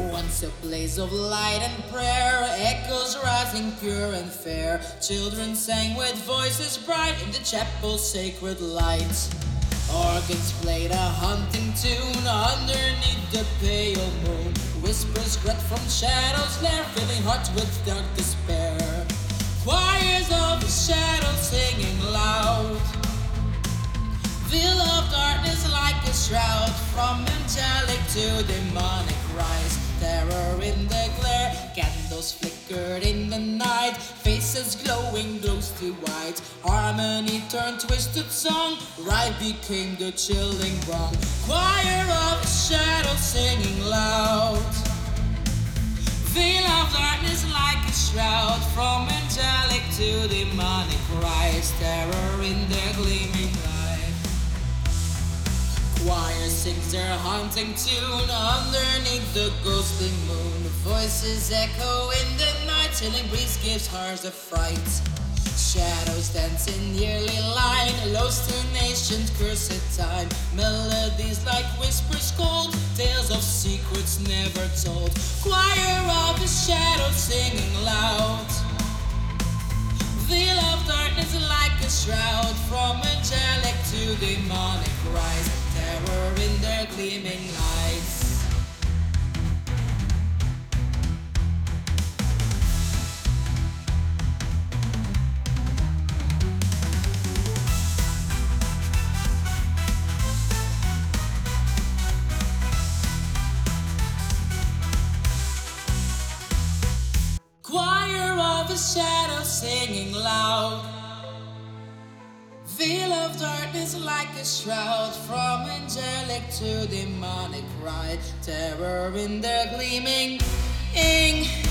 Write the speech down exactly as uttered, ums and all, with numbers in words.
Once a blaze of light and prayer, echoes rising pure and fair. Children sang with voices bright in the chapel's sacred light. Organs played a hunting tune underneath the pale moon. Whispers crept from shadows lair, filling hearts with dark despair. Choirs of the shadows singing loud. Veil of darkness like a shroud, from angelic to demonic rise. Terror in the glare, candles flickered in the night. Faces glowing, glows to white. Harmony turned twisted song, right became the chilling wrong. Choir of the shadows singing loud. Veil of darkness like a shroud, from angelic to demonic rise. Terror in their gleaming light. Choir sings their haunting tune underneath the ghostly moon. Voices echo in the night, chilling breeze gives hearts a fright. Shadows dance in yearly line, lost to nations, cursed time. Melodies like whispers cold, tales of secrets never told. Choir of the shadows singing loud. Veil of darkness like a shroud, from angelic to demonic rise. Terror in their gleaming lights. Choir of the shadows singing loud. Veil of darkness like a shroud, from angelic to demonic ride. Terror in their gleaming ing.